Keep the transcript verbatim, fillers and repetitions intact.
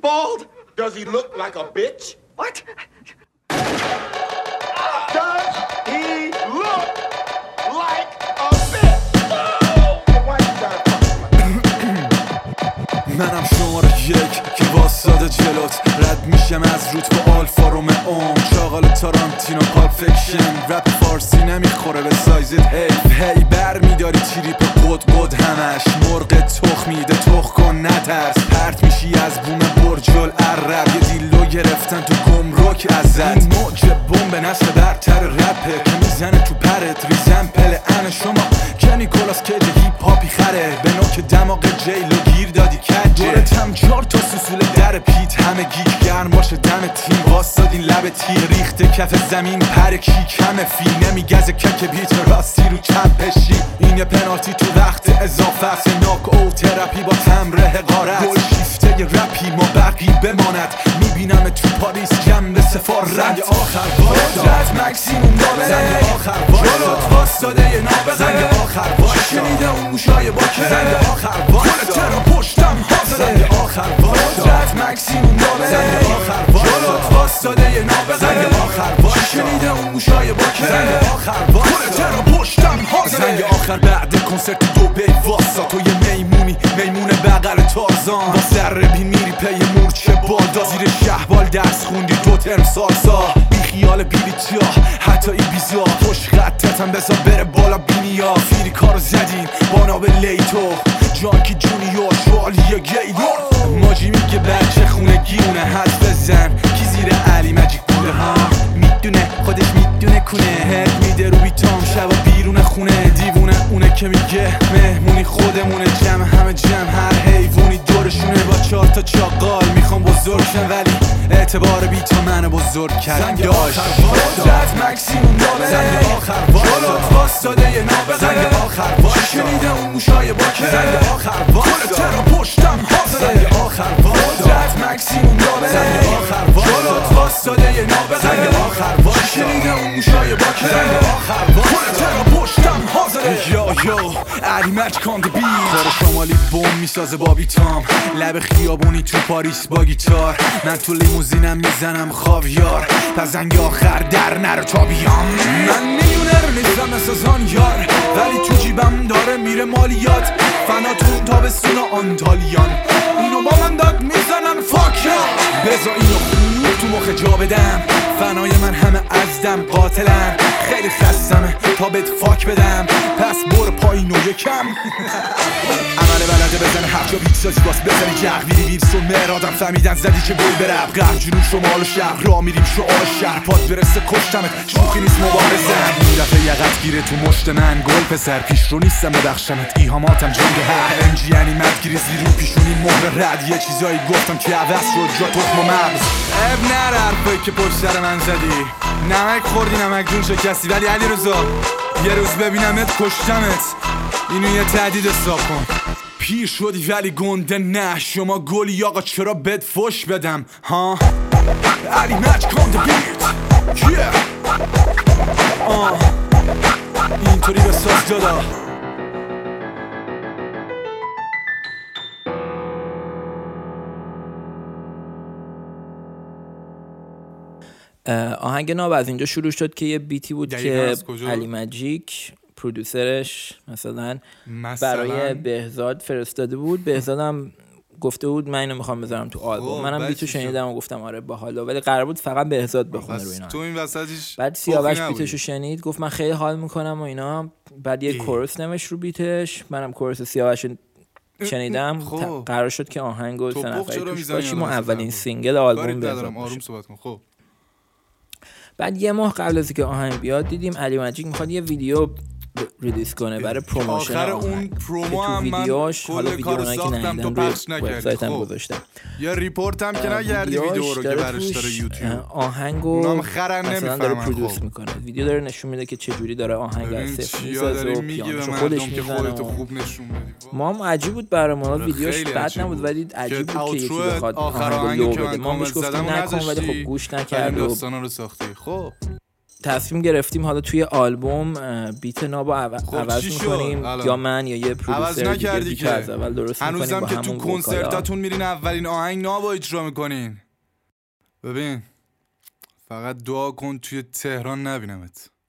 bald? Does he look like a bitch? What? Does he look like a bitch? Why you gotta منم شماره یک که واساده جلوت رد میشم از روت با آلفا رومئو شاغل تارانتینو پاپ فیکشن رپ فارسی نمیخوره به سایزت هی هی بر میداری تریپ قد قد همش مرغ تخ میده تخ کن نترس پرت میشی از بوم برجل عرب یه دیلو گرفتن تو گمرک ازت این موج بمب نسل برتر رپه که میزنه تو پرت ریزن پل ان شما که نیکولاس کیج هیپ هاپی خره به نوک دماغ جیلو گیر دادی کجه دورتم چار تا سوسول در پیت همه گیج گرم باشه دم تیم واسادین لب تیر ریخته کف زمین پر کیک همه فی نمیگزه کک بیت راستی رو چپ پشی این یه پنالتی تو وقت اضافه است ناک او تراپی با تمر حقارت گل شیفته رپی ما برقی بماند میبینم تو پاریس جنب سفارت زنگ آخر واسد مکسیموم دابه زنگ آخر واسد واسداده یه نابغه زنگ آخر واسد شنیده اون موشای با که زنگ آخر واسد کل ترا پشتم حاضره زنگ آخر واسد مکسیموم دابه زنگ آخر واسد واسداده یه نابغه زنگ آخر واسد شنیده اون موشای با که زنگ آخر واسد کل ترا پشتم حاضره زنگ آخر بعد کنسرت دو بی واسا تو یه میمونی میمون بغل تارزان با سر بین میری پی مورچه بادا زیر شهبال درس خوندی دو ترم سالسا بی خیال بیلیتیا حتی ای بیزا پشت خطتم بزا بره بالا بینیا فیری کارو زدین بانا به لیتو جانکی جونیور شوالی گیدور ماجی میگه بچه خونه گیونه حد بزن کی زیر علی مجیک بوده ها میدونه خودش میدونه کنه هد میده رو بیتام شبا بیرون خونه دیوونه اونه که میگه مهمونی خودمونه جمع همه جمع هر حیوونی دورشونه با چهار تا چاقال میخوام بزرگشن ولی اعتبار بیتا منو بزرگ کرد داشت زد مکسیموم دابه زنگ آخر جلوت واسداده یه نابغه زنگ آخر واسد شنیده اون موشای با که زنگ آخر واسد کل ترا پشتم حاضره زنگ آخر واسد مکسیموم دابه زنگ آخر جلوت واسداده یه نابغه زنگ آخر واسد شنیده اون موشای با که زنگ آخر واسد کل ترا پشتم حاضره یا یا علی مچ کام دی بیت کار شمالی بوم میسازه با بیتام لب خیابونی تو پاریس با گیتار من تو لیموزینم میزنم خاویار پس زنگ آخر در نرو تا بیام من میلیونر نیستم مثل زانیار ولی تو جیبم داره میره مالیات فنا تو تابستون آنتالیان اینو با من داد میزنن فاکیا بزا اینو خوب تو مخ جا بدم فنای من همه ازدم قاتلن خیلی خستمه تا بهت فاک بدم پس برو پایین و یکم عمل بلده بزن هر جا بیت سازی باز بزنی جغ ویری ویرس و مرادم فهمیدن زدی که گل برب غرب جنوب شمال و شهر را میریم شعار شهر پاد برسه کشتمت شوخی نیست مبارزم این دفعه یقت گیره تو مشت من گل پسر پیش رو نیستم بدخشمت ایهاماتم جنگ هر انجی یعنی مدگیری زیر رو پیشونی مهر رد یه چیزایی گفتم که عوض شد جا تخم و مغز اب نر حرفایی که پشت سر من زدی نمک خوردی نمک جون شکستی ولی علی رضا یه روز ببینمت کشتمت اینو یه تهدید حساب کن پیر شدی ولی گنده نه شما گلی آقا چرا بد فش بدم ها علی مچ کام دی بیت آه اینطوری به ساز دادا آهنگ ناب از اینجا شروع شد که یه بیتی بود که علی مجیک پرودوسرش مثلا, مثلا برای بهزاد فرستاده بود. بهزادم گفته بود من اینو میخوام بذارم تو آلبوم. منم بیتو شنیدم و گفتم آره باحاله، ولی قرار بود فقط بهزاد بخونه رو اینا. تو این وسطش بعد سیاوش بیتشو شنید گفت من خیلی حال میکنم و اینا. بعد یه کورس نوشت رو بیتش، منم کورس سیاوش شنیدم. قرار شد که آهنگو سه نفری توش باشیم و اولین سینگل آلبوم بهزاد آروم صحبت کن. خب بعد یه ماه قبل از که آهنگ بیاد دیدیم علی مجیک میخواد یه ویدیو ریلیز کنه برای پروموشن. آخر اون پرومو هم من کل کار ساختم تو پخش نکردی. خب یا ریپورت هم که نگردی ویدیو رو که برش داره یوتیوب آهنگو مثلا داره پرودوس میکنه. ویدیو داره نشون میده که چجوری داره آهنگ از صفر میسازه و پیانوشو خودش میزنه. ما هم عجیب بود برای ما، ویدیوش بد نبود ولی عجیب بود که یکی بخواد آهنگو لو بده. ما بهش گفتیم نکن ولی خب گوش نکرد و داستانا رو ساختی. خب تصمیم گرفتیم حالا توی آلبوم بیت نابو عوض میکنیم، یا من یا یه پرودوسر دیگه بیت از اول درست میکنیم. هنوزم که تو کنسرتاتون میرین اولین آهنگ نابو اجرا میکنین. ببین فقط دعا کن توی تهران نبینمت.